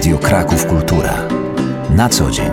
Radio Kraków Kultura. Na co dzień.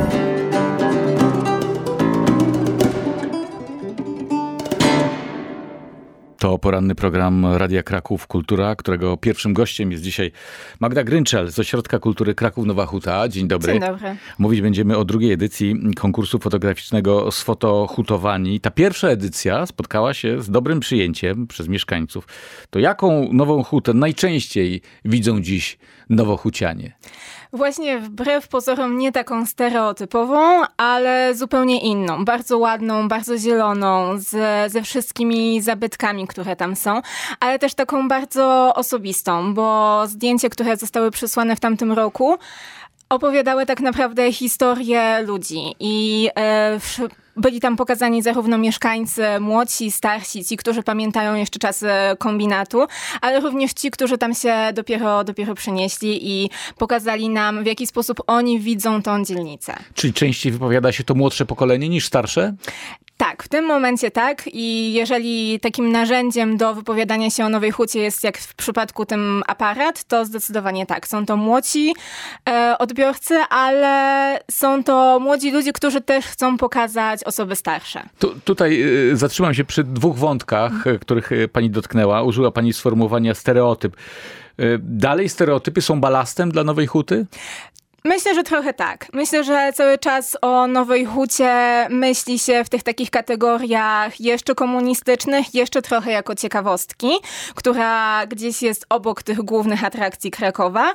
To poranny program Radia Kraków Kultura, którego pierwszym gościem jest dzisiaj Magda Grynczal z Ośrodka Kultury Kraków Nowa Huta. Dzień dobry. Dzień dobry. Mówić będziemy o drugiej edycji konkursu fotograficznego Sfotohutowani. Ta pierwsza edycja spotkała się z dobrym przyjęciem przez mieszkańców. To jaką Nową Hutę najczęściej widzą dziś nowohucianie? Właśnie wbrew pozorom nie taką stereotypową, ale zupełnie inną. Bardzo ładną, bardzo zieloną, ze wszystkimi zabytkami, które tam są, ale też taką bardzo osobistą, bo zdjęcia, które zostały przysłane w tamtym roku, opowiadały tak naprawdę historię ludzi i byli tam pokazani zarówno mieszkańcy młodsi, starsi, ci, którzy pamiętają jeszcze czasy kombinatu, ale również ci, którzy tam się dopiero przenieśli i pokazali nam, w jaki sposób oni widzą tą dzielnicę. Czyli częściej wypowiada się to młodsze pokolenie niż starsze? Tak, w tym momencie tak i jeżeli takim narzędziem do wypowiadania się o Nowej Hucie jest jak w przypadku tym aparat, to zdecydowanie tak. Są to młodzi odbiorcy, ale są to młodzi ludzie, którzy też chcą pokazać osoby starsze. Tutaj zatrzymam się przy dwóch wątkach, których pani dotknęła. Użyła pani sformułowania stereotyp. Dalej stereotypy są balastem dla Nowej Huty? Myślę, że trochę tak. Myślę, że cały czas o Nowej Hucie myśli się w tych takich kategoriach jeszcze komunistycznych, jeszcze trochę jako ciekawostki, która gdzieś jest obok tych głównych atrakcji Krakowa,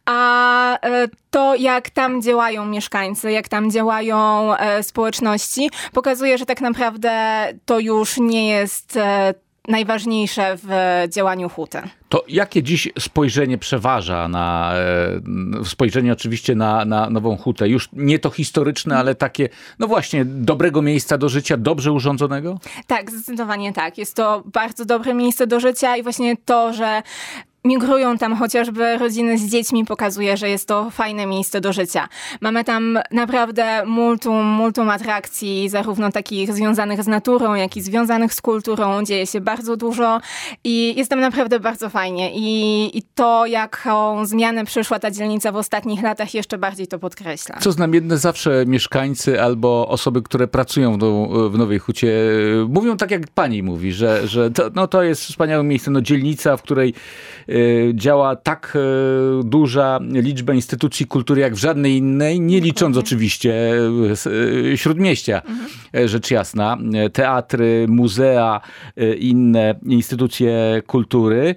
a to, jak tam działają mieszkańcy, jak tam działają społeczności, pokazuje, że tak naprawdę to już nie jest najważniejsze w działaniu huty. To jakie dziś spojrzenie przeważa spojrzenie oczywiście na Nową Hutę? Już nie to historyczne, ale takie, no właśnie, dobrego miejsca do życia, dobrze urządzonego? Tak, zdecydowanie tak. Jest to bardzo dobre miejsce do życia i właśnie to, że migrują tam chociażby rodziny z dziećmi, pokazuje, że jest to fajne miejsce do życia. Mamy tam naprawdę multum atrakcji, zarówno takich związanych z naturą, jak i związanych z kulturą. Dzieje się bardzo dużo i jest tam naprawdę bardzo fajnie. I to, jaką zmianę przyszła ta dzielnica w ostatnich latach, jeszcze bardziej to podkreśla. Co znamienne, zawsze mieszkańcy albo osoby, które pracują w Nowej Hucie, mówią tak, jak pani mówi, że to jest wspaniałe miejsce, dzielnica, w której działa tak duża liczba instytucji kultury jak w żadnej innej, nie licząc oczywiście Śródmieścia, rzecz jasna, teatry, muzea, inne instytucje kultury,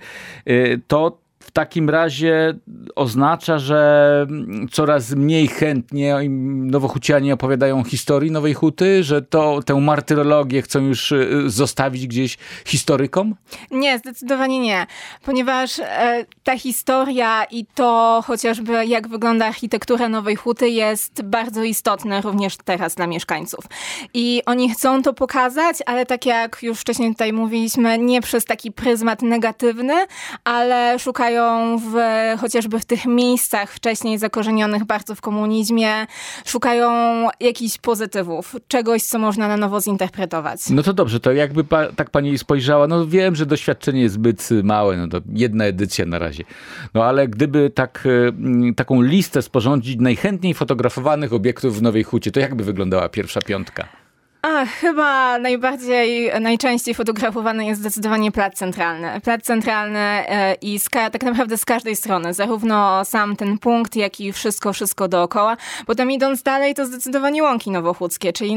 to w takim razie oznacza, że coraz mniej chętnie nowohucianie opowiadają historii Nowej Huty, że tę martyrologię chcą już zostawić gdzieś historykom? Nie, zdecydowanie nie. Ponieważ ta historia i to chociażby jak wygląda architektura Nowej Huty jest bardzo istotne również teraz dla mieszkańców. I oni chcą to pokazać, ale tak jak już wcześniej tutaj mówiliśmy, nie przez taki pryzmat negatywny, ale szukają chociażby w tych miejscach wcześniej zakorzenionych bardzo w komunizmie, szukają jakichś pozytywów, czegoś, co można na nowo zinterpretować. No to dobrze, to jakby tak pani spojrzała, wiem, że doświadczenie jest zbyt małe, to jedna edycja na razie. Ale gdyby taką listę sporządzić najchętniej fotografowanych obiektów w Nowej Hucie, to jakby wyglądała pierwsza piątka? Chyba najczęściej fotografowany jest zdecydowanie Plac Centralny. Plac Centralny i tak naprawdę z każdej strony. Zarówno sam ten punkt, jak i wszystko dookoła. Potem idąc dalej, to zdecydowanie Łąki Nowochódzkie, czyli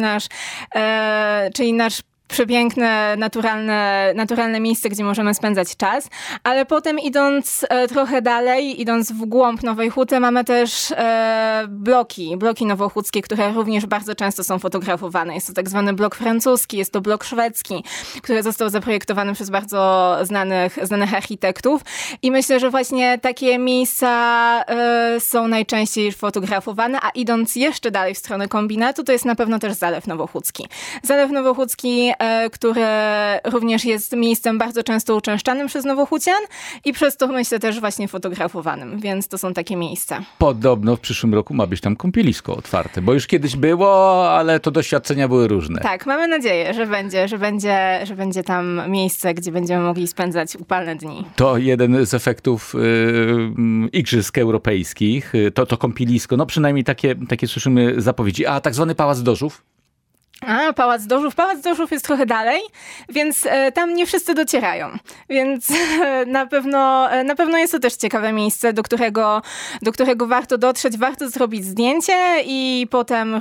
nasz przepiękne, naturalne miejsce, gdzie możemy spędzać czas, ale potem idąc trochę dalej, idąc w głąb Nowej Huty, mamy też bloki nowochódzkie, które również bardzo często są fotografowane. Jest to tak zwany blok francuski, jest to blok szwedzki, który został zaprojektowany przez bardzo znanych architektów i myślę, że właśnie takie miejsca są najczęściej fotografowane, a idąc jeszcze dalej w stronę kombinatu, to jest na pewno też Zalew Nowochódzki. Zalew Nowochódzki które również jest miejscem bardzo często uczęszczanym przez Nowochódzjan i przez to myślę też właśnie fotografowanym, więc to są takie miejsca. Podobno w przyszłym roku ma być tam kąpielisko otwarte, bo już kiedyś było, ale to doświadczenia były różne. Tak, mamy nadzieję, że będzie tam miejsce, gdzie będziemy mogli spędzać upalne dni. To jeden z efektów igrzysk europejskich, to kąpielisko, no przynajmniej takie słyszymy zapowiedzi. A tak zwany Pałac Dożów? Pałac Dożów. Pałac Dożów jest trochę dalej, więc tam nie wszyscy docierają. Więc na pewno jest to też ciekawe miejsce, do którego warto dotrzeć, warto zrobić zdjęcie i potem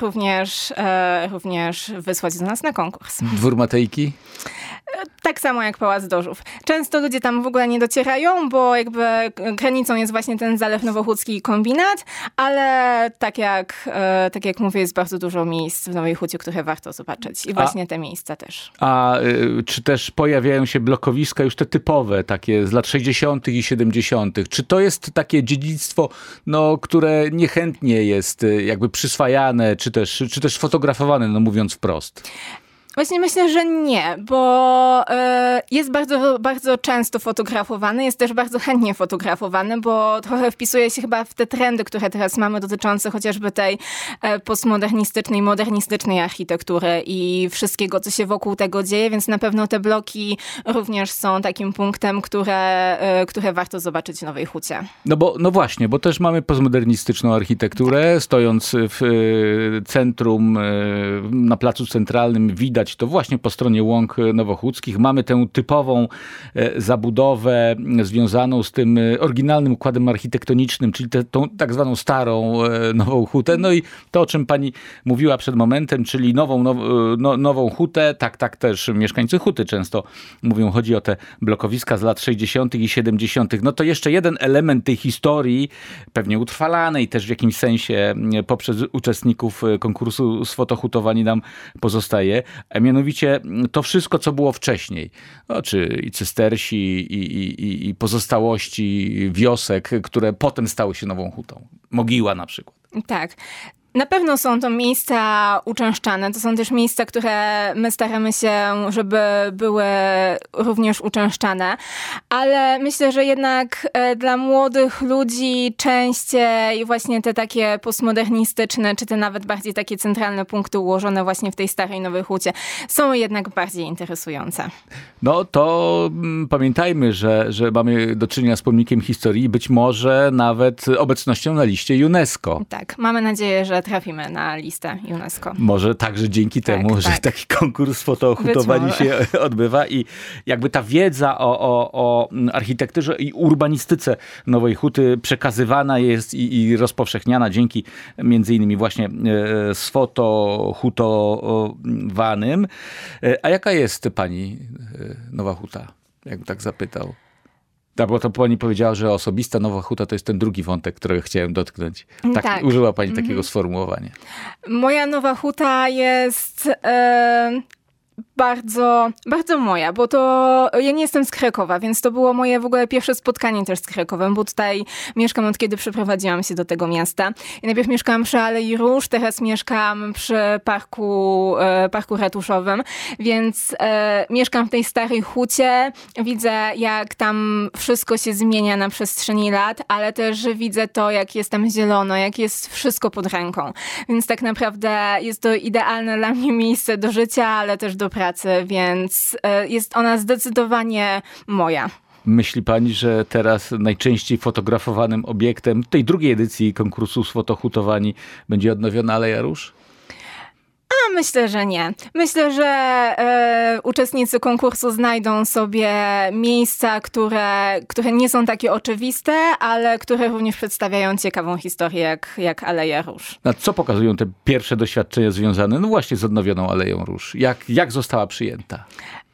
również wysłać do nas na konkurs. Dwór Matejki? Tak samo jak Pałac Dożów. Często ludzie tam w ogóle nie docierają, bo jakby granicą jest właśnie ten Zalew Nowochódzki i kombinat, ale tak jak mówię, jest bardzo dużo miejsc w Nowej Hucie, które warto zobaczyć. I właśnie te miejsca też. A czy też pojawiają się blokowiska już te typowe, takie z lat 60. i 70. Czy to jest takie dziedzictwo, które niechętnie jest jakby przyswajane, czy też fotografowane, mówiąc wprost? Właśnie myślę, że nie, bo jest bardzo, bardzo często fotografowany, jest też bardzo chętnie fotografowany, bo trochę wpisuje się chyba w te trendy, które teraz mamy dotyczące chociażby tej postmodernistycznej, modernistycznej architektury i wszystkiego, co się wokół tego dzieje, więc na pewno te bloki również są takim punktem, które warto zobaczyć w Nowej Hucie. No właśnie, bo też mamy postmodernistyczną architekturę, tak. Stojąc w centrum, na Placu Centralnym widać to właśnie po stronie łąk nowochódzkich. Mamy tę typową zabudowę związaną z tym oryginalnym układem architektonicznym, czyli tą tak zwaną starą Nową Hutę. No i to, o czym pani mówiła przed momentem, czyli nową hutę, tak też mieszkańcy Huty często mówią, chodzi o te blokowiska z lat 60. i 70. No to jeszcze jeden element tej historii, pewnie utrwalanej też w jakimś sensie poprzez uczestników konkursu Sfotохутowani nam pozostaje, a mianowicie to wszystko, co było wcześniej. Czy i cystersi, i pozostałości wiosek, które potem stały się Nową Hutą. Mogiła na przykład. Tak. Na pewno są to miejsca uczęszczane. To są też miejsca, które my staramy się, żeby były również uczęszczane. Ale myślę, że jednak dla młodych ludzi częściej właśnie te takie postmodernistyczne, czy te nawet bardziej takie centralne punkty ułożone właśnie w tej starej Nowej Hucie są jednak bardziej interesujące. No to pamiętajmy, że mamy do czynienia z pomnikiem historii, być może nawet obecnością na liście UNESCO. Tak, mamy nadzieję, że trafimy na listę UNESCO. Może także dzięki temu, że taki konkurs Sfotохутowani się odbywa i jakby ta wiedza o architekturze i urbanistyce Nowej Huty przekazywana jest i rozpowszechniana dzięki między innymi właśnie Sfotohutowanym. A jaka jest pani Nowa Huta? Jakby tak zapytał. Tak, bo to pani powiedziała, że osobista Nowa Huta to jest ten drugi wątek, którego chciałem dotknąć. Tak. Użyła pani takiego sformułowania. Moja Nowa Huta jest bardzo, bardzo moja, bo ja nie jestem z Krakowa, więc to było moje w ogóle pierwsze spotkanie też z Krakowem, bo tutaj mieszkam od kiedy przeprowadziłam się do tego miasta. I najpierw mieszkałam przy Alei Róż, teraz mieszkam przy parku ratuszowym, więc mieszkam w tej starej hucie, widzę jak tam wszystko się zmienia na przestrzeni lat, ale też widzę to, jak jest tam zielono, jak jest wszystko pod ręką. Więc tak naprawdę jest to idealne dla mnie miejsce do życia, ale też do pracy, więc jest ona zdecydowanie moja. Myśli pani, że teraz najczęściej fotografowanym obiektem tej drugiej edycji konkursu Sfotохutowani będzie odnowiona Aleja Róż? Myślę, że nie. Myślę, że uczestnicy konkursu znajdą sobie miejsca, które nie są takie oczywiste, ale które również przedstawiają ciekawą historię, jak Aleja Róż. A co pokazują te pierwsze doświadczenia związane właśnie z odnowioną Aleją Róż? Jak została przyjęta?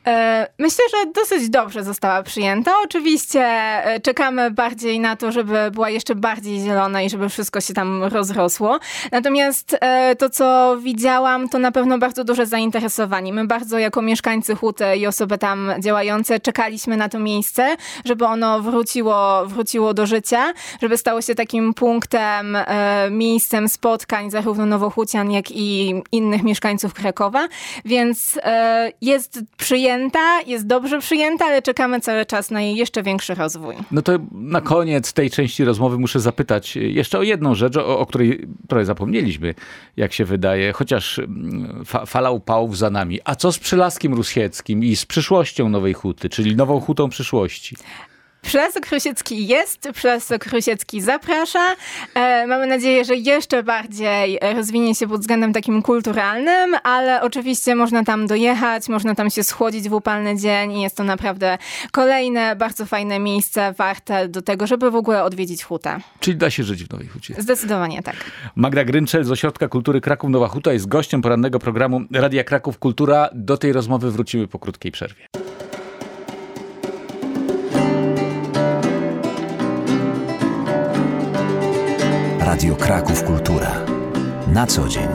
Myślę, że dosyć dobrze została przyjęta. Oczywiście czekamy bardziej na to, żeby była jeszcze bardziej zielona i żeby wszystko się tam rozrosło. Natomiast to, co widziałam, to na pewno bardzo duże zainteresowanie. My bardzo jako mieszkańcy Huty i osoby tam działające czekaliśmy na to miejsce, żeby ono wróciło do życia, żeby stało się takim punktem, miejscem spotkań zarówno nowohucian, jak i innych mieszkańców Krakowa. Więc jest przyjęta, jest dobrze przyjęta, ale czekamy cały czas na jej jeszcze większy rozwój. No to na koniec tej części rozmowy muszę zapytać jeszcze o jedną rzecz, o której trochę zapomnieliśmy, jak się wydaje, chociaż fala upałów za nami. A co z Przylaskiem Rusieckim i z przyszłością Nowej Huty, czyli Nową Hutą przyszłości? Przylasek Rusiecki jest, Przylasek Rusiecki zaprasza. Mamy nadzieję, że jeszcze bardziej rozwinie się pod względem takim kulturalnym, ale oczywiście można tam dojechać, można tam się schłodzić w upalny dzień i jest to naprawdę kolejne bardzo fajne miejsce warte do tego, żeby w ogóle odwiedzić Hutę. Czyli da się żyć w Nowej Hucie? Zdecydowanie tak. Magda Grynczel z Ośrodka Kultury Kraków Nowa Huta jest gościem porannego programu Radia Kraków Kultura. Do tej rozmowy wrócimy po krótkiej przerwie. Radio Kraków Kultura. Na co dzień.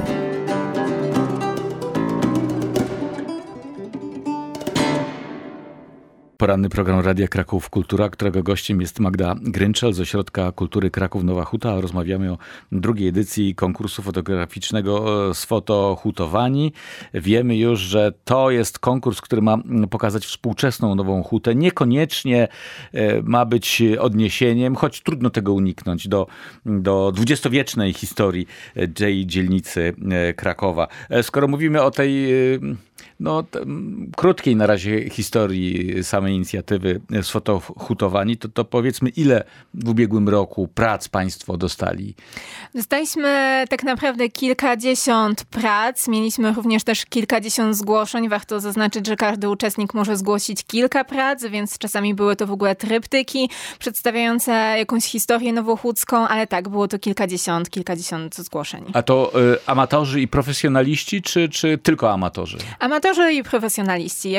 Poranny program Radia Kraków Kultura, którego gościem jest Magda Grynczel z Ośrodka Kultury Kraków Nowa Huta. Rozmawiamy o drugiej edycji konkursu fotograficznego z Fotohutowani. Wiemy już, że to jest konkurs, który ma pokazać współczesną Nową Hutę. Niekoniecznie ma być odniesieniem, choć trudno tego uniknąć, do dwudziestowiecznej historii tej dzielnicy Krakowa. Skoro mówimy o tej krótkiej na razie historii samej inicjatywy z Fotohutowani, to powiedzmy, ile w ubiegłym roku prac państwo dostali? Dostaliśmy tak naprawdę kilkadziesiąt prac. Mieliśmy również też kilkadziesiąt zgłoszeń. Warto zaznaczyć, że każdy uczestnik może zgłosić kilka prac, więc czasami były to w ogóle tryptyki przedstawiające jakąś historię nowochódzką, ale tak, było to kilkadziesiąt zgłoszeń. A to amatorzy i profesjonaliści, czy tylko amatorzy? Amatorzy i profesjonaliści.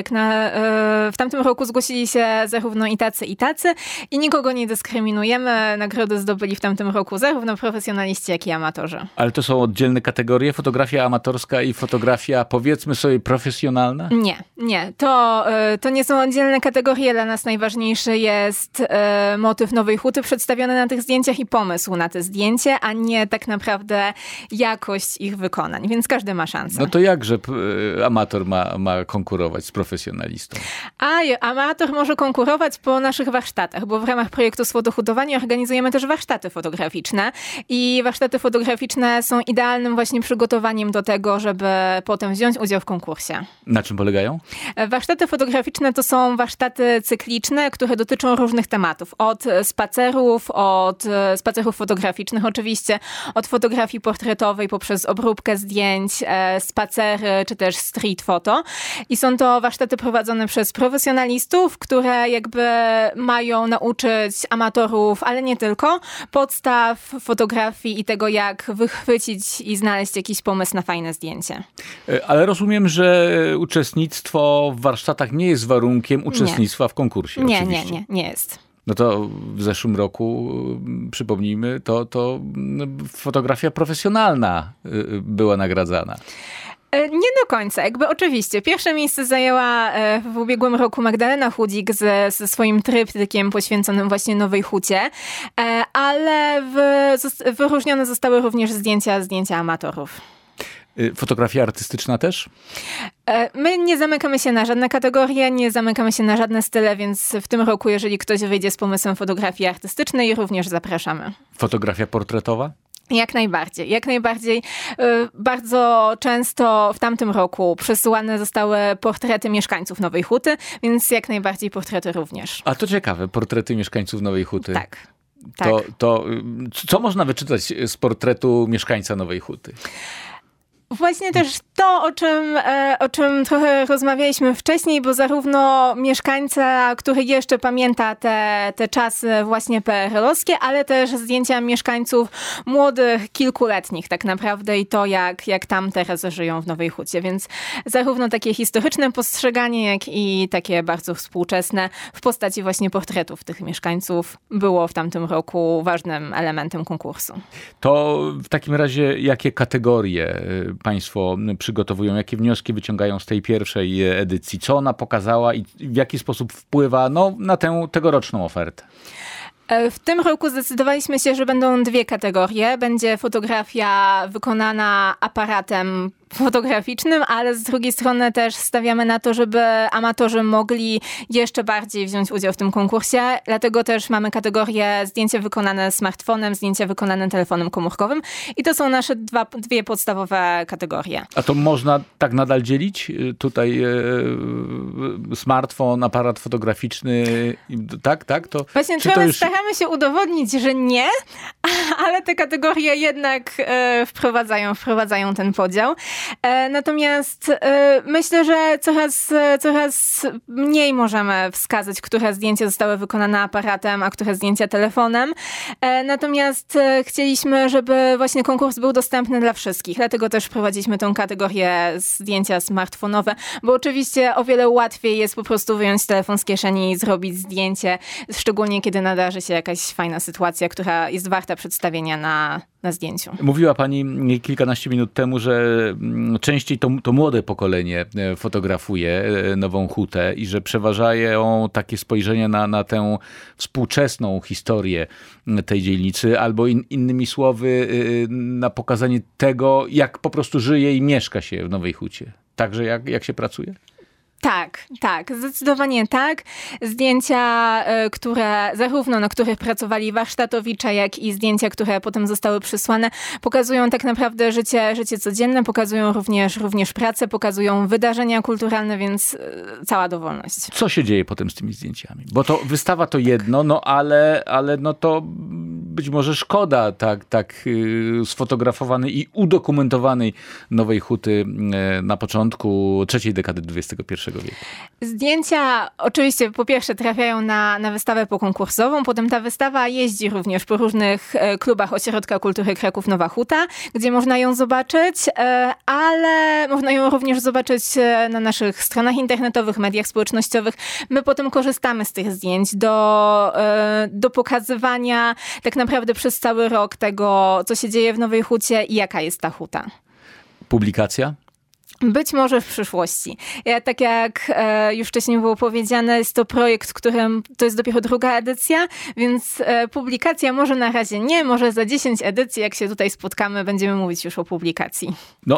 W tamtym roku zgłosili się zarówno i tacy i nikogo nie dyskryminujemy. Nagrody zdobyli w tamtym roku zarówno profesjonaliści, jak i amatorzy. Ale to są oddzielne kategorie? Fotografia amatorska i fotografia, powiedzmy sobie, profesjonalna? Nie. To nie są oddzielne kategorie. Dla nas najważniejszy jest motyw Nowej Huty przedstawiony na tych zdjęciach i pomysł na te zdjęcie, a nie tak naprawdę jakość ich wykonań. Więc każdy ma szansę. No to jakże amator ma konkurować z profesjonalistą? Amator może konkurować po naszych warsztatach, bo w ramach projektu Fotohutowanie organizujemy też warsztaty fotograficzne i warsztaty fotograficzne są idealnym właśnie przygotowaniem do tego, żeby potem wziąć udział w konkursie. Na czym polegają? Warsztaty fotograficzne to są warsztaty cykliczne, które dotyczą różnych tematów. Od spacerów fotograficznych oczywiście, od fotografii portretowej poprzez obróbkę zdjęć, spacery czy też street photo. I są to warsztaty prowadzone przez profesjonalistów, które jakby mają nauczyć amatorów, ale nie tylko, podstaw fotografii i tego, jak wychwycić i znaleźć jakiś pomysł na fajne zdjęcie. Ale rozumiem, że uczestnictwo w warsztatach nie jest warunkiem uczestnictwa w konkursie. Nie jest. No to w zeszłym roku, przypomnijmy, to fotografia profesjonalna była nagradzana. Nie do końca. Oczywiście. Pierwsze miejsce zajęła w ubiegłym roku Magdalena Chudzik ze swoim tryptykiem poświęconym właśnie Nowej Hucie, ale wyróżnione zostały również zdjęcia amatorów. Fotografia artystyczna też? My nie zamykamy się na żadne kategorie, nie zamykamy się na żadne style, więc w tym roku, jeżeli ktoś wyjdzie z pomysłem fotografii artystycznej, również zapraszamy. Fotografia portretowa? Jak najbardziej. Bardzo często w tamtym roku przesyłane zostały portrety mieszkańców Nowej Huty, więc jak najbardziej portrety również. A to ciekawe, portrety mieszkańców Nowej Huty. Tak. To co można wyczytać z portretu mieszkańca Nowej Huty? Właśnie też to, o czym trochę rozmawialiśmy wcześniej, bo zarówno mieszkańca, który jeszcze pamięta te czasy właśnie PRL-owskie, ale też zdjęcia mieszkańców młodych, kilkuletnich tak naprawdę i to, jak tam teraz żyją w Nowej Hucie. Więc zarówno takie historyczne postrzeganie, jak i takie bardzo współczesne w postaci właśnie portretów tych mieszkańców było w tamtym roku ważnym elementem konkursu. To w takim razie jakie kategorie państwo przygotowują, jakie wnioski wyciągają z tej pierwszej edycji? Co ona pokazała i w jaki sposób wpływa na tę tegoroczną ofertę? W tym roku zdecydowaliśmy się, że będą dwie kategorie. Będzie fotografia wykonana aparatem fotograficznym, ale z drugiej strony też stawiamy na to, żeby amatorzy mogli jeszcze bardziej wziąć udział w tym konkursie. Dlatego też mamy kategorię zdjęcia wykonane smartfonem, zdjęcia wykonane telefonem komórkowym i to są nasze dwie podstawowe kategorie. A to można tak nadal dzielić? Tutaj smartfon, aparat fotograficzny, tak? To, właśnie trochę staramy się udowodnić, że nie, ale te kategorie jednak wprowadzają ten podział. Natomiast myślę, że coraz mniej możemy wskazać, które zdjęcia zostały wykonane aparatem, a które zdjęcia telefonem. Natomiast chcieliśmy, żeby właśnie konkurs był dostępny dla wszystkich. Dlatego też wprowadziliśmy tą kategorię zdjęcia smartfonowe, bo oczywiście o wiele łatwiej jest po prostu wyjąć telefon z kieszeni i zrobić zdjęcie, szczególnie kiedy nadarzy się jakaś fajna sytuacja, która jest warta przedstawienia na zdjęciu. Mówiła pani kilkanaście minut temu, że częściej to młode pokolenie fotografuje Nową Hutę i że przeważają takie spojrzenia na tę współczesną historię tej dzielnicy, albo innymi słowy na pokazanie tego, jak po prostu żyje i mieszka się w Nowej Hucie. Także jak się pracuje? Tak, zdecydowanie tak. Zdjęcia, na których pracowali warsztatowicze, jak i zdjęcia, które potem zostały przysłane, pokazują tak naprawdę życie codzienne, pokazują również pracę, pokazują wydarzenia kulturalne, więc cała dowolność. Co się dzieje potem z tymi zdjęciami? Bo to wystawa to jedno, ale to być może szkoda tak sfotografowanej i udokumentowanej Nowej Huty na początku trzeciej dekady XXI wieku. Zdjęcia oczywiście po pierwsze trafiają na wystawę pokonkursową, potem ta wystawa jeździ również po różnych klubach Ośrodka Kultury Kraków Nowa Huta, gdzie można ją zobaczyć, ale można ją również zobaczyć na naszych stronach internetowych, mediach społecznościowych. My potem korzystamy z tych zdjęć do pokazywania tak naprawdę przez cały rok tego, co się dzieje w Nowej Hucie i jaka jest ta huta. Publikacja? Być może w przyszłości. Tak jak już wcześniej było powiedziane, jest to projekt, którym to jest dopiero druga edycja, więc publikacja może na razie nie, może za 10 edycji, jak się tutaj spotkamy, będziemy mówić już o publikacji.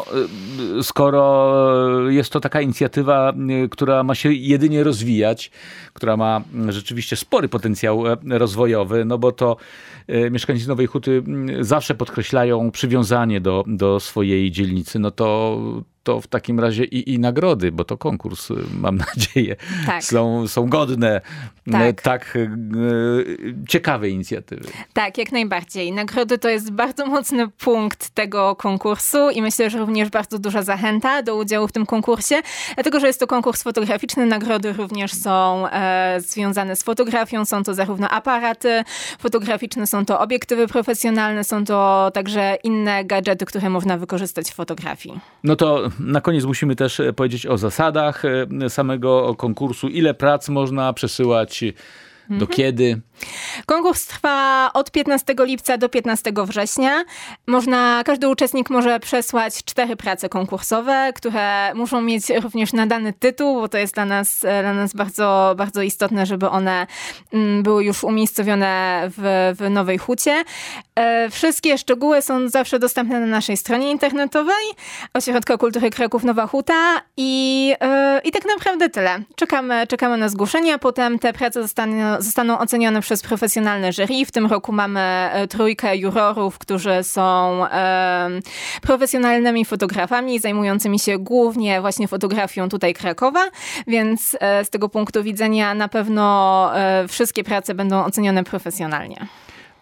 Skoro jest to taka inicjatywa, która ma się jedynie rozwijać, która ma rzeczywiście spory potencjał rozwojowy, bo to mieszkańcy Nowej Huty zawsze podkreślają przywiązanie do swojej dzielnicy, to w takim razie i nagrody, bo to konkurs, mam nadzieję, są godne tak ciekawej inicjatywy. Tak, jak najbardziej. Nagrody to jest bardzo mocny punkt tego konkursu i myślę, że również bardzo duża zachęta do udziału w tym konkursie, dlatego, że jest to konkurs fotograficzny. Nagrody również są związane z fotografią. Są to zarówno aparaty fotograficzne, są to obiektywy profesjonalne, są to także inne gadżety, które można wykorzystać w fotografii. To na koniec musimy też powiedzieć o zasadach samego konkursu. Ile prac można przesyłać, do kiedy? Konkurs trwa od 15 lipca do 15 września. Każdy uczestnik może przesłać 4 prace konkursowe, które muszą mieć również nadany tytuł, bo to jest dla nas bardzo, bardzo istotne, żeby one były już umiejscowione w Nowej Hucie. Wszystkie szczegóły są zawsze dostępne na naszej stronie internetowej Ośrodka Kultury Kraków Nowa Huta i tak naprawdę tyle. Czekamy na zgłoszenia, potem te prace zostaną ocenione przez profesjonalne jury. W tym roku mamy 3 jurorów, którzy są profesjonalnymi fotografami, zajmującymi się głównie właśnie fotografią tutaj Krakowa, więc z tego punktu widzenia na pewno wszystkie prace będą ocenione profesjonalnie.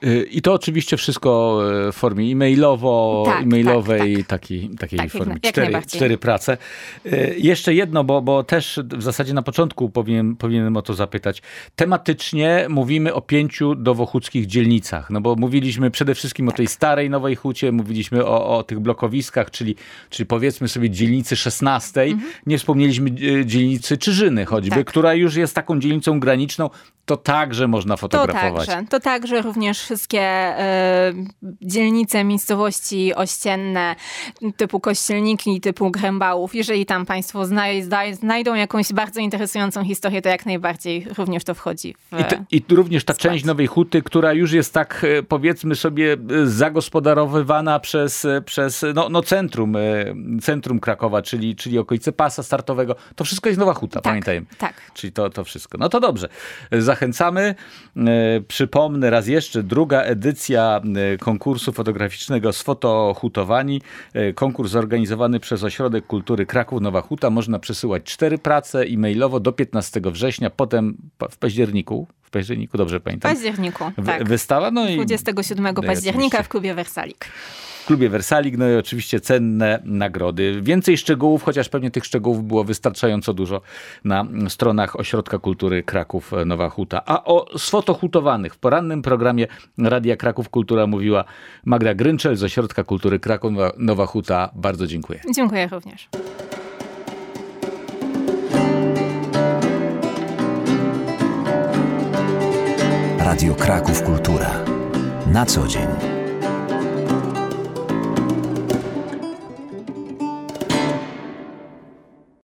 I to oczywiście wszystko w formie e-mailowej, takiej formie. 4 prace. Jeszcze jedno, bo też w zasadzie na początku powinienem o to zapytać. Tematycznie mówimy o 5 nowochódzkich dzielnicach, no bo mówiliśmy przede wszystkim o tej starej Nowej Hucie, mówiliśmy o tych blokowiskach, czyli powiedzmy sobie dzielnicy 16. Nie wspomnieliśmy dzielnicy Czyżyny choćby, która już jest taką dzielnicą graniczną. To także można fotografować. To także również wszystkie dzielnice, miejscowości ościenne typu Kościelniki, typu Grębałów. Jeżeli tam państwo znajdą jakąś bardzo interesującą historię, to jak najbardziej również to wchodzi I również ta część Nowej Huty, która już jest tak, powiedzmy sobie, zagospodarowywana przez centrum Krakowa, czyli okolice Pasa Startowego. To wszystko jest Nowa Huta, pamiętajmy. Tak. Czyli to wszystko. No to dobrze. Zachęcamy. Przypomnę raz jeszcze, 2. edycja konkursu fotograficznego Sfotohutowani. Konkurs zorganizowany przez Ośrodek Kultury Kraków Nowa Huta. Można przesyłać 4 prace e-mailowo do 15 września, potem w październiku, dobrze pamiętam? W październiku, tak. Wystawa. 27 października w klubie Wersalik. W klubie Wersalik, no i oczywiście cenne nagrody. Więcej szczegółów, chociaż pewnie tych szczegółów było wystarczająco dużo na stronach Ośrodka Kultury Kraków Nowa Huta. A o sfotohutowanych w porannym programie Radia Kraków Kultura mówiła Magda Gryczel z Ośrodka Kultury Kraków Nowa Huta. Bardzo dziękuję. Dziękuję również. Radio Kraków Kultura. Na co dzień.